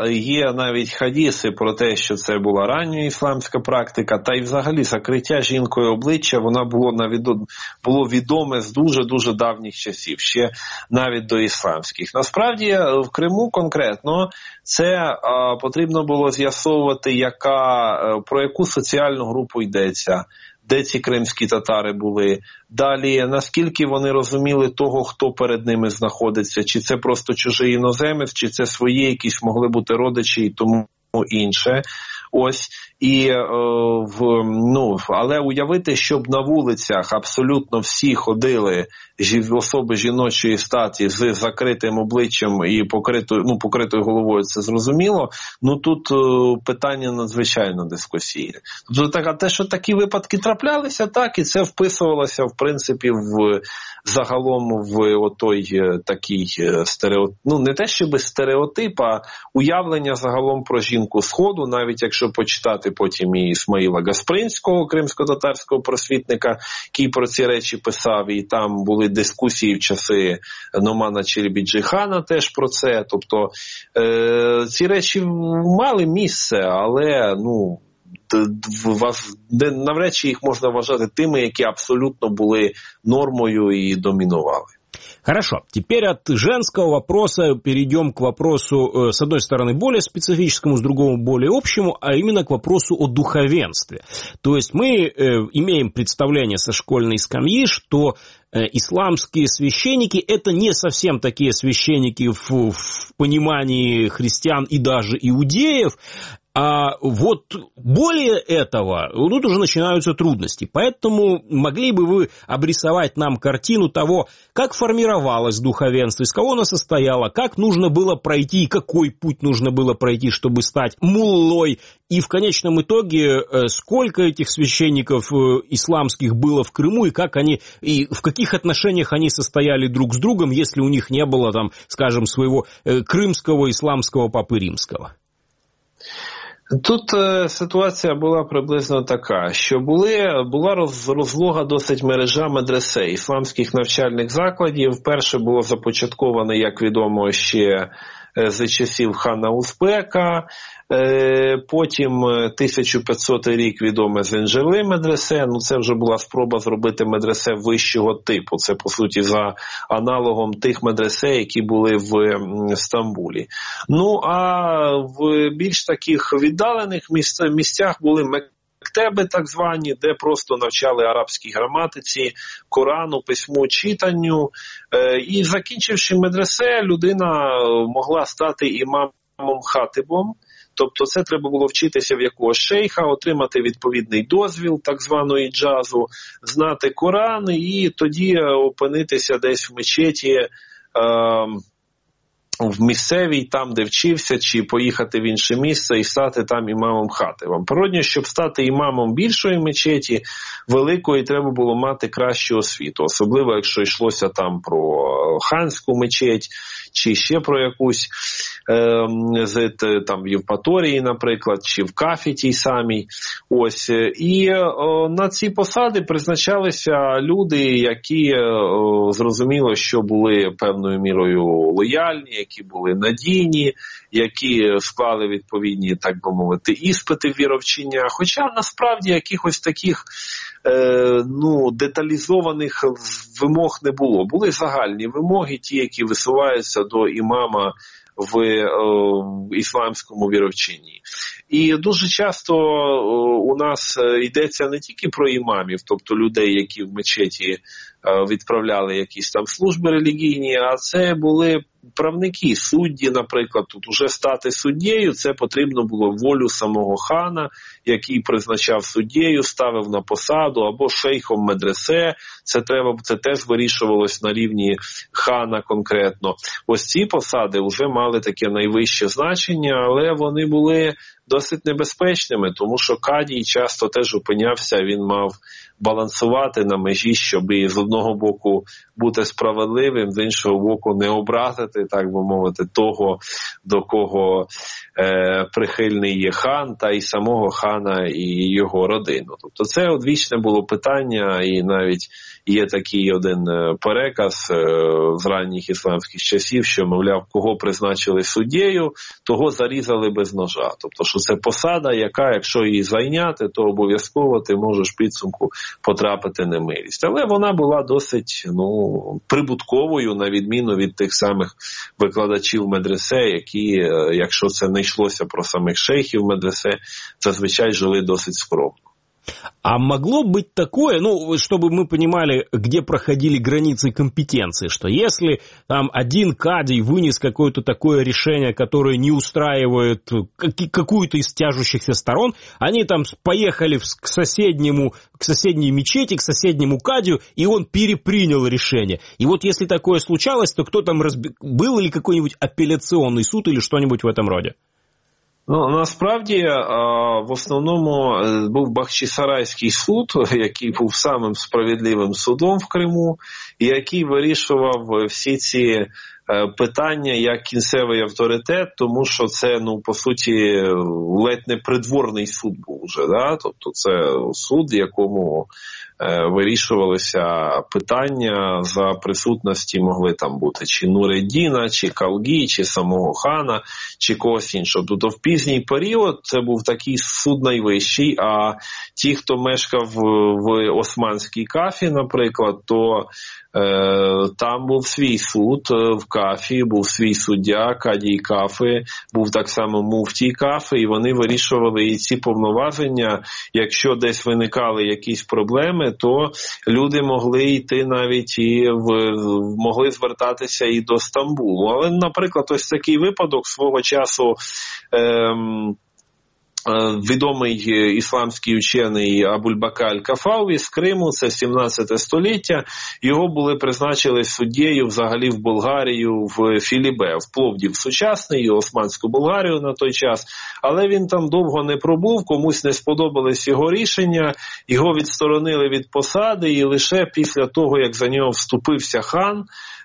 є навіть хадіси про те, що це була рання ісламська практика, та й взагалі закриття жінкою обличчя, вона було, навідом, було відоме з дуже-дуже давніх часів, ще навіть до ісламських. Насправді, в Криму конкретно це е, потрібно було з'ясовувати, яка, про яку соціальну групу йдеться, де ці кримські татари були. Далі, наскільки вони розуміли того, хто перед ними знаходиться, чи це просто чужий іноземець, чи це свої якісь могли бути родичі і тому інше. Ось. І, е, в, ну, але уявити, щоб на вулицях абсолютно всі ходили особи жіночої статі з закритим обличчям і покритою, ну, покритою головою, це зрозуміло. Ну тут е, питання надзвичайно дискусійне. Тобто так, а те, що такі випадки траплялися, так, і це вписувалося, в принципі, в загалом в отой е, такий стереотип, ну не те, щоб стереотип, а уявлення загалом про жінку Сходу, навіть якщо почитати потім і Ісмаїла Гаспринського, кримсько-татарського просвітника, який про ці речі писав, і там були дискусії в часи Номана Челебіджи-хана теж про це. Тобто е, ці речі мали місце, але, ну, навряд чи їх можна вважати тими, які абсолютно були нормою і домінували. Хорошо, теперь от женского вопроса перейдем к вопросу, с одной стороны, более специфическому, с другого более общему, а именно к вопросу о духовенстве. То есть мы э, имеем представление со школьной скамьи, что э, исламские священники – это не совсем такие священники в, в понимании христиан и даже иудеев. А вот более этого, тут уже начинаются трудности. Поэтому могли бы вы обрисовать нам картину того, как формировалось духовенство, из кого оно состояло, как нужно было пройти, и какой путь нужно было пройти, чтобы стать муллой, и в конечном итоге, сколько этих священников исламских было в Крыму, и как они, и в каких отношениях они состояли друг с другом, если у них не было, там, скажем, своего крымского исламского папы римского. Тут е, ситуація була приблизно така, що були, була роз, розлога досить мережа медресе, ісламських навчальних закладів. Перше було започатковане, як відомо, ще е, за часів хана Узбека, е, потім тисяча п'ятсотий рік відоме Зенджерли медресе, ну це вже була спроба зробити медресе вищого типу, це по суті за аналогом тих медресе, які були в Стамбулі. Ну а в більш таких віддалених місцях були мектеби так звані, де просто навчали арабській граматиці, Корану, письму, читанню. І закінчивши медресе, людина могла стати імамом хатибом. Тобто це треба було вчитися в якогось шейха, отримати відповідний дозвіл так званої джазу, знати Коран і тоді опинитися десь в мечеті, е, в місцевій, там, де вчився, чи поїхати в інше місце і стати там імамом хатибом. Природно, щоб стати імамом більшої мечеті, великої, треба було мати кращу освіту. Особливо, якщо йшлося там про ханську мечеть, чи ще про якусь з там в Євпаторії, наприклад, чи в Кафі тій самій. Ось. І о, на ці посади призначалися люди, які о, зрозуміло, що були певною мірою лояльні, які були надійні, які склали відповідні, так би мовити, іспити віровчення. Хоча насправді якихось таких е, ну, деталізованих вимог не було. Були загальні вимоги, ті, які висуваються до імама в е, ісламському віровченні. І дуже часто е, у нас йдеться не тільки про імамів, тобто людей, які в мечеті е, відправляли якісь там служби релігійні, а це були правники, судді, наприклад. Тут уже стати суддєю, це потрібно було волю самого хана, який призначав суддєю, ставив на посаду, або шейхом медресе, це треба, це теж вирішувалось на рівні хана конкретно. Ось ці посади вже мали таке найвище значення, але вони були досить небезпечними, тому що кадій часто теж опинявся, він мав балансувати на межі, щоб і з одного боку бути справедливим, з іншого боку не образити, так би мовити, того, до кого е, прихильний є хан, та й самого хана і його родину. Тобто це одвічне було питання, і навіть є такий один переказ е, з ранніх ісламських часів, що, мовляв, кого призначили суддєю, того зарізали без ножа. Тобто, що це посада, яка, якщо її зайняти, то обов'язково ти можеш в підсумку потрапити немилість. Але вона була досить, ну, прибутковою, на відміну від тих самих викладачів медресе, які, якщо це не йшлося про самих шейхів медресе, зазвичай жили досить скромно. А могло быть такое, ну, чтобы мы понимали, где проходили границы компетенции, что если там один кадий вынес какое-то такое решение, которое не устраивает какую-то из тяжущихся сторон, они там поехали к соседнему, к соседней мечети, к соседнему кадию, и он перепринял решение. И вот если такое случалось, то кто там разби... был ли какой-нибудь апелляционный суд или что-нибудь в этом роде? Ну, насправді, в основному був Бахчисарайський суд, який був самим справедливим судом в Криму, і який вирішував всі ці питання як кінцевий авторитет, тому що це, ну, по суті, ледь не придворний суд був вже, да? Тобто це суд, в якому е, вирішувалися питання за присутності, могли там бути чи Нуреддіна, чи Калгі, чи самого хана, чи когось іншого. Тобто в пізній період це був такий суд найвищий, а ті, хто мешкав в Османській Кафі, наприклад, то е, там був свій суд в Кафі, був свій суддя, кадій Кафи, був так само муфтій Кафи, і вони вирішували і ці повноваження. Якщо десь виникали якісь проблеми, то люди могли йти навіть і в, могли звертатися і до Стамбулу. Але, наприклад, ось такий випадок свого часу ем, відомий ісламський учений Абуль-Бака аль-Кафаві з Криму, це сімнадцяте століття. Його були призначили суддєю взагалі в Болгарію, в Філібе, в Пловдів сучасний, Османську Болгарію на той час. Але він там довго не пробув, комусь не сподобались його рішення, його відсторонили від посади, і лише після того, як за нього вступився хан,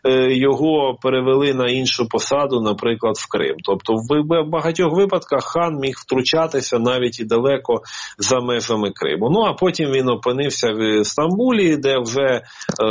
його перевели на іншу посаду, наприклад, в Крим. Тобто в багатьох випадках хан міг втручатися навіть і далеко за межами Криму. Ну, а потім він опинився в Стамбулі, де вже е,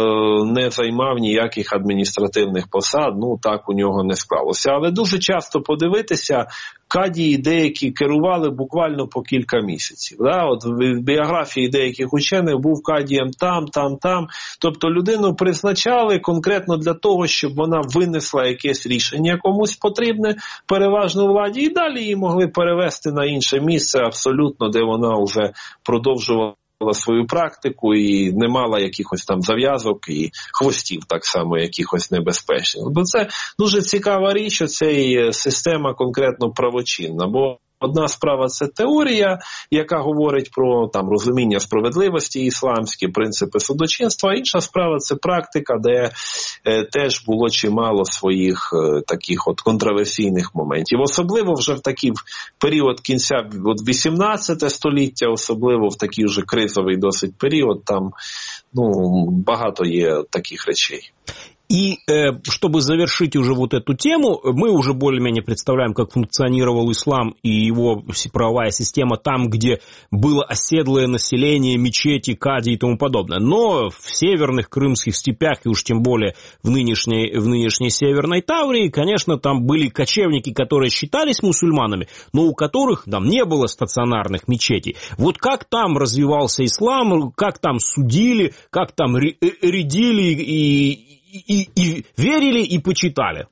не займав ніяких адміністративних посад, ну, так у нього не склалося. Але дуже часто подивитися, кадії деякі керували буквально по кілька місяців. Да? От в біографії деяких учених був кадієм там, там, там. Тобто людину призначали конкретно для того, щоб вона винесла якесь рішення комусь потрібне, переважно владі, і далі її могли перевести на інше місце абсолютно, де вона вже продовжувала свою практику і не мала якихось там зав'язок і хвостів так само якихось небезпечних. Бо це дуже цікава річ, оця система конкретно правочинна, бо одна справа – це теорія, яка говорить про там розуміння справедливості ісламські, принципи судочинства, а інша справа – це практика, де е, теж було чимало своїх е, таких от контроверсійних моментів. Особливо вже в такий період кінця от вісімнадцяте століття, особливо в такий вже кризовий досить період, там ну, багато є таких речей. И э, чтобы завершить уже вот эту тему, мы уже более-менее представляем, как функционировал ислам и его правовая система там, где было оседлое население, мечети, кади и тому подобное. Но в северных крымских степях, и уж тем более в нынешней, в нынешней Северной Таврии, конечно, там были кочевники, которые считались мусульманами, но у которых там не было стационарных мечетей. Вот как там развивался ислам, как там судили, как там рядили и... І, і вірили, і почитали?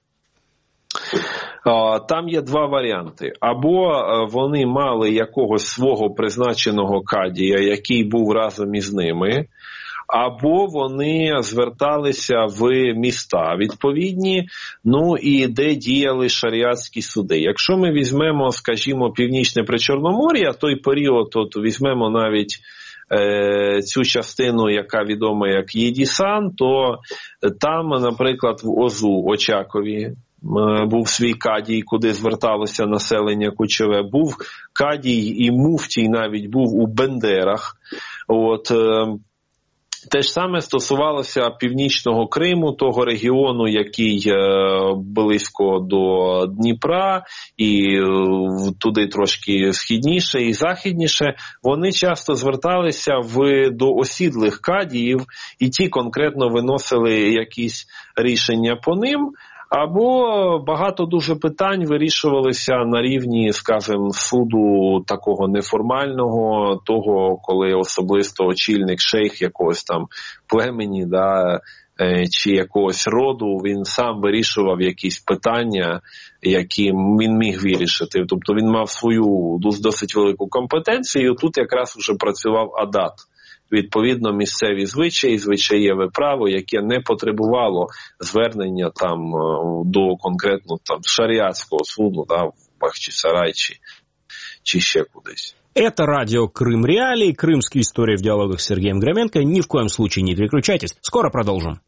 Там є два варіанти. Або вони мали якогось свого призначеного кадія, який був разом із ними, або вони зверталися в міста відповідні, ну і де діяли шаріатські суди. Якщо ми візьмемо, скажімо, Північне Причорномор'я, той період, от візьмемо навіть цю частину, яка відома як Єдісан, то там, наприклад, в Озу, Очакові, був свій кадій, куди зверталося населення кочове, був кадій і муфтій навіть був у Бендерах. От, те ж саме стосувалося Північного Криму, того регіону, який е, близько до Дніпра, і е, туди трошки східніше і західніше. Вони часто зверталися в, до осідлих кадіїв, і ті конкретно виносили якісь рішення по ним. Або багато дуже питань вирішувалися на рівні, скажімо, суду такого неформального, того, коли особисто очільник, шейх якогось там племені, да, чи якогось роду, він сам вирішував якісь питання, які він міг вирішити. Тобто він мав свою досить велику компетенцію, тут якраз вже працював адат. Відповідно, місцеві звичаї, звичаєве право, яке не потребувало звернення там до конкретно там шаріатського суду, да, в Бахчисарай чи, чи ще кудись. Это радио «Крым Реалии», крымские истории в диалогах с Сергеем Громенко. Ни в коем случае не переключайтесь, скоро продолжим.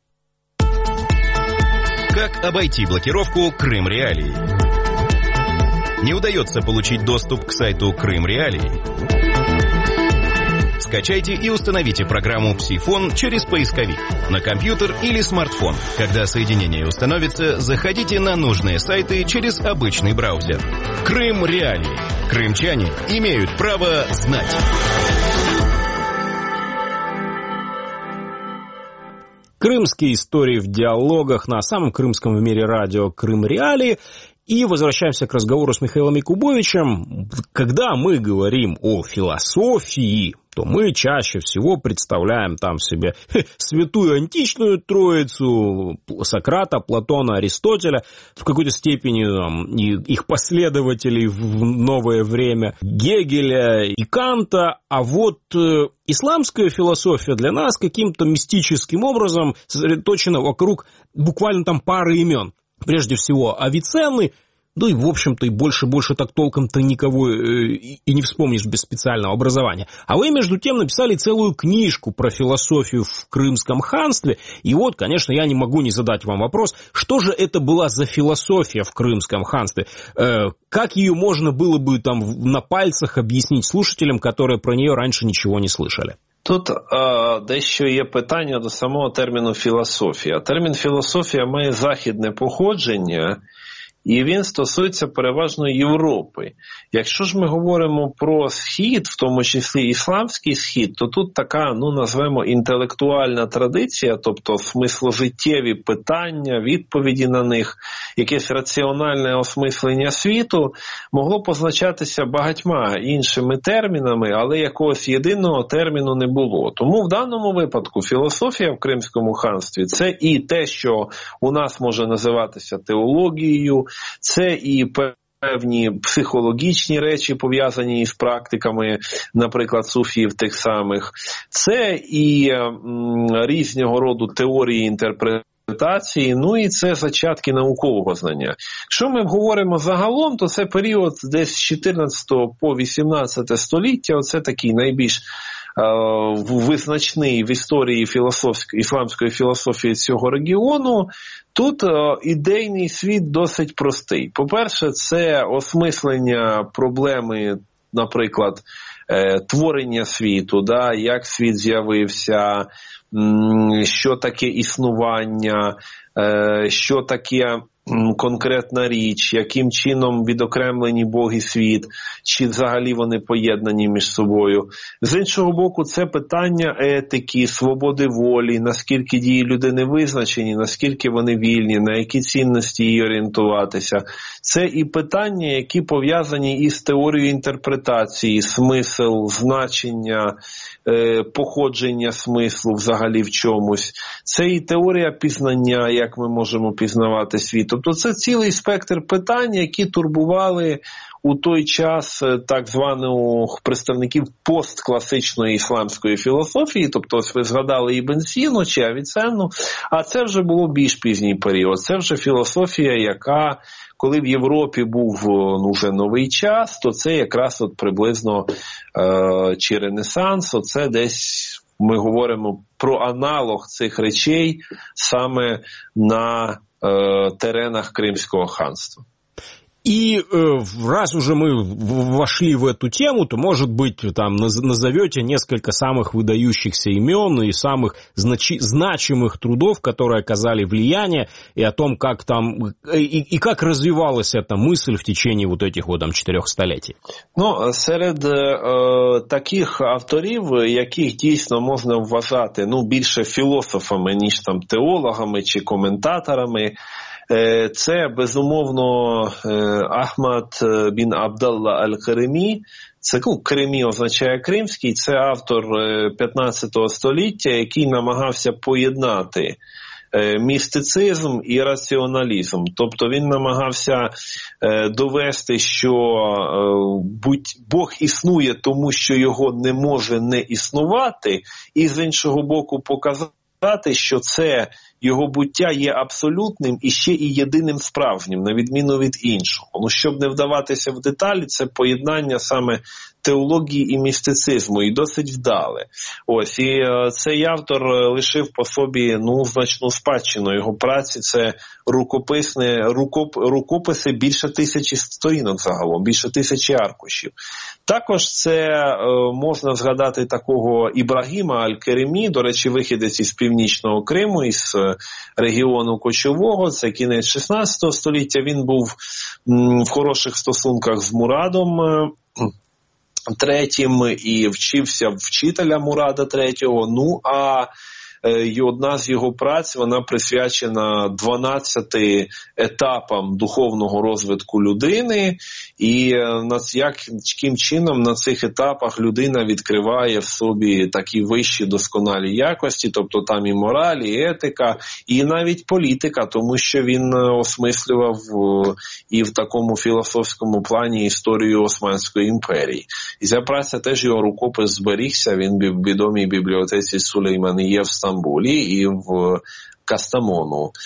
Как обойти блокировку «Крым Реалии»? Не удается получить доступ к сайту «Крым Реалии»? Скачайте и установите программу «Псифон» через поисковик на компьютер или смартфон. Когда соединение установится, заходите на нужные сайты через обычный браузер. Крым Реалии. Крымчане имеют право знать. Крымские истории в диалогах на самом крымском в мире радио «Крым Реалии». И возвращаемся к разговору с Михаилом Якубовичем. Когда мы говорим о философии, то мы чаще всего представляем там себе святую античную троицу Сократа, Платона, Аристотеля, в какой-то степени там, их последователей в новое время, Гегеля и Канта. А вот э, исламская философия для нас каким-то мистическим образом сосредоточена вокруг буквально там пары имен. Прежде всего, Авиценны, ну и, в общем-то, и больше-больше так толком-то никого и не вспомнишь без специального образования. А вы, между тем, написали целую книжку про философию в Крымском ханстве, и вот, конечно, я не могу не задать вам вопрос, что же это была за философия в Крымском ханстве? Как ее можно было бы там на пальцах объяснить слушателям, которые про нее раньше ничего не слышали? Тут е, дещо є питання до самого терміну філософія. Термін філософія має західне походження, і він стосується переважно Європи. Якщо ж ми говоримо про Схід, в тому числі ісламський Схід, то тут така, ну, назвемо, інтелектуальна традиція, тобто смисложиттєві питання, відповіді на них, якесь раціональне осмислення світу, могло позначатися багатьма іншими термінами, але якогось єдиного терміну не було. Тому в даному випадку філософія в Кримському ханстві – це і те, що у нас може називатися теологією, це і певні психологічні речі, пов'язані із практиками, наприклад, суфіїв тих самих, це і м, різного роду теорії інтерпретації, ну і це зачатки наукового знання. Якщо ми говоримо загалом, то це період десь з чотирнадцятого по вісімнадцяте століття, оце такий найбільш визначний в історії філософської, ісламської філософії цього регіону. Тут ідейний світ досить простий. По-перше, це осмислення проблеми, наприклад, творення світу, да, як світ з'явився, що таке існування, що таке конкретна річ, яким чином відокремлені Бог і світ, чи взагалі вони поєднані між собою. З іншого боку, це питання етики, свободи волі, наскільки дії людини визначені, наскільки вони вільні, на які цінності її орієнтуватися. Це і питання, які пов'язані із теорією інтерпретації, смисл, значення, е, походження смислу взагалі в чомусь. Це і теорія пізнання, як ми можемо пізнавати світ. Тобто це цілий спектр питань, які турбували у той час так званих представників посткласичної ісламської філософії, тобто ось ви згадали Ібн Сіну чи Авіценну, а це вже було більш пізній період. Це вже філософія, яка, коли в Європі був ну, вже новий час, то це якраз от приблизно е, чи Ренесанс, оце десь ми говоримо про аналог цих речей саме на е, теренах Кримського ханства. И э, раз уже мы вошли в эту тему, то, может быть, там назовете несколько самых выдающихся имен и самых значи- значимых трудов, которые оказали влияние, и о том, как там и, и как развивалась эта мысль в течение вот этих вот там четырех столетий. Ну, серед е, таких авторів, яких дійсно можна вважати, ну, більше філософами, ніж там теологами чи коментаторами, це, безумовно, Ахмад бін Абдалла аль-Каримі. Це, ну, Каримі означає кримський, це автор п'ятнадцятого століття, який намагався поєднати містицизм і раціоналізм. Тобто він намагався довести, що Бог існує тому, що його не може не існувати, і з іншого боку показати, що це його буття є абсолютним і ще і єдиним справжнім, на відміну від іншого. Ну, щоб не вдаватися в деталі, це поєднання саме теології і містицизму, і досить вдале. Ось, і е, цей автор лишив по собі, ну, значну спадщину. Його праці – це рукописне, рукоп, рукописи більше тисячі сторінок загалом, більше тисячі аркушів. Також це е, можна згадати такого Ібрагіма аль-Керемі, до речі, вихідець із Північного Криму, із регіону Кочового, це кінець шістнадцятого століття. Він був м, в хороших стосунках з Мурадом е, третім і вчився вчителя Мурада третього. Ну, а і одна з його праць, вона присвячена дванадцяти етапам духовного розвитку людини, і яким чином на цих етапах людина відкриває в собі такі вищі досконалі якості, тобто там і мораль, і етика, і навіть політика, тому що він осмислював і в такому філософському плані історію Османської імперії. І ця праця теж, його рукопис зберігся, він в відомій бібліотеці Сулейманія в Стамбулі і в Кастамону.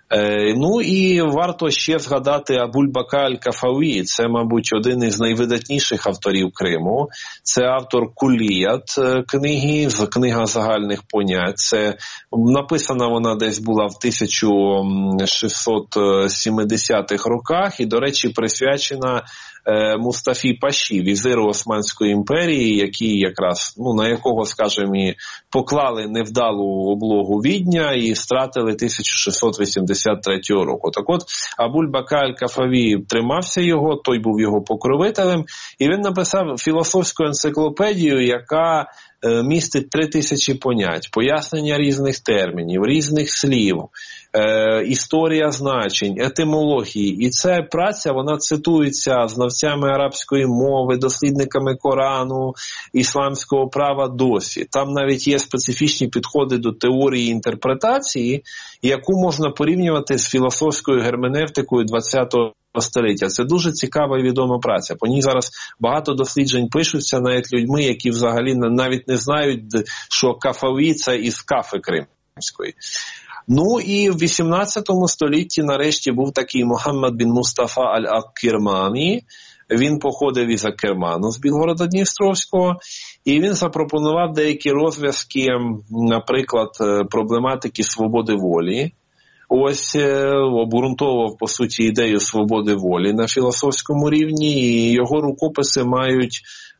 Е, ну і варто ще згадати Абуль-Бака аль-Кафаві. Це, мабуть, один із найвидатніших авторів Криму. Це автор Куліят книги, книга загальних понять. Це написана вона десь була в тисяча шістсот сімдесятих роках і, до речі, присвячена Мустафі Паші, візиру Османської імперії, який якраз, ну, на якого, скажімо, і поклали невдалу облогу Відня і стратили тисяча шістсот вісімдесят третього року. Так от, Абуль-Бака аль-Кафаві тримався його, той був його покровителем, і він написав філософську енциклопедію, яка е, містить три тисячі понять, пояснення різних термінів, різних слів, е, історія значень, етимології. І ця праця, вона цитується знавцями арабської мови, дослідниками Корану, ісламського права досі. Там навіть є специфічні підходи до теорії інтерпретації, яку можна порівнювати з філософською герменевтикою ХХ століття. Це дуже цікава і відома праця. По ній зараз багато досліджень пишуться навіть людьми, які взагалі навіть не знають, що Кафаві – це із Кафи Кримської. Ну і в вісімнадцятому столітті нарешті був такий Мухаммад бін Мустафа аль-Аккермані. Він походив із Акерману, з Білгорода-Дністровського, і він запропонував деякі розв'язки, наприклад, проблематики свободи волі. Ось обґрунтовував, по суті, ідею свободи волі на філософському рівні, і його рукописи мають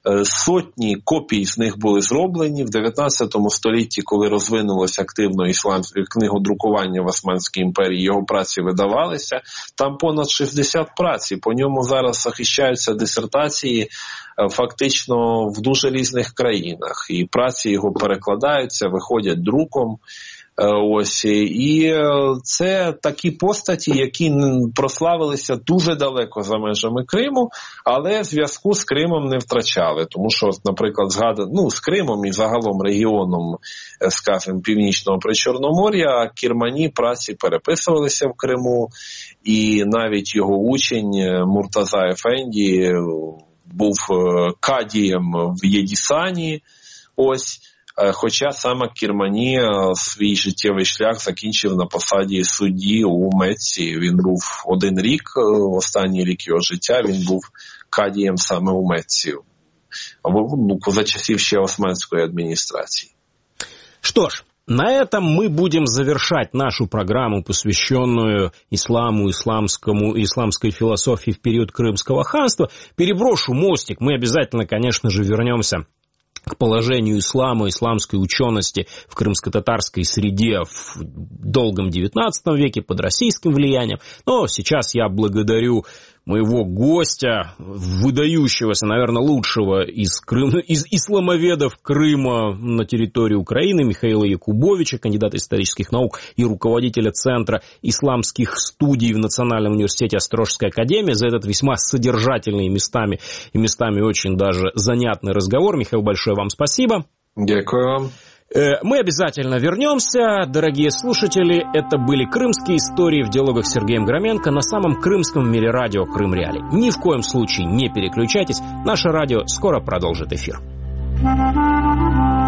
сотні копій, з них були зроблені. В дев'ятнадцятому столітті, коли розвинулося активно ісламське книгодрукування в Османській імперії, його праці видавалися. Там понад шістдесят праць, по ньому зараз захищаються дисертації фактично в дуже різних країнах. І праці його перекладаються, виходять друком. Ось, і це такі постаті, які прославилися дуже далеко за межами Криму, але зв'язку з Кримом не втрачали, тому що, наприклад, згадано, ну, з Кримом і загалом регіоном, скажімо, Північного Причорномор'я, Кірмані праці переписувалися в Криму, і навіть його учень Муртаза Ефенді був кадієм в Єдісані, ось. Хоча саме Кірмані свій життєвий шлях закінчив на посаді судді у Мецці. Він був один рік, останній рік його життя, він був кадієм саме у Мецці, ну, за часів ще Османской администрации. Что ж, на этом мы будем завершать нашу программу, посвященную исламу, исламскому, исламской философии в период Крымского ханства. Переброшу мостик, мы обязательно, конечно же, вернемся к положению ислама, исламской учености в крымско-татарской среде в долгом девятнадцатом веке под российским влиянием. Но сейчас я благодарю моего гостя, выдающегося, наверное, лучшего из, Крым, из исламоведов Крыма на территории Украины, Михаила Якубовича, кандидата исторических наук и руководителя Центра исламских студий в Национальном университете Острожской академии, за этот весьма содержательный местами и местами очень даже занятный разговор. Михаил, большое вам спасибо. Дякую вам. Мы обязательно вернемся, дорогие слушатели. Это были крымские истории в диалогах с Сергеем Громенко на самом крымском мире радио Крым Реали. Ни в коем случае не переключайтесь, наше радио скоро продолжит эфир.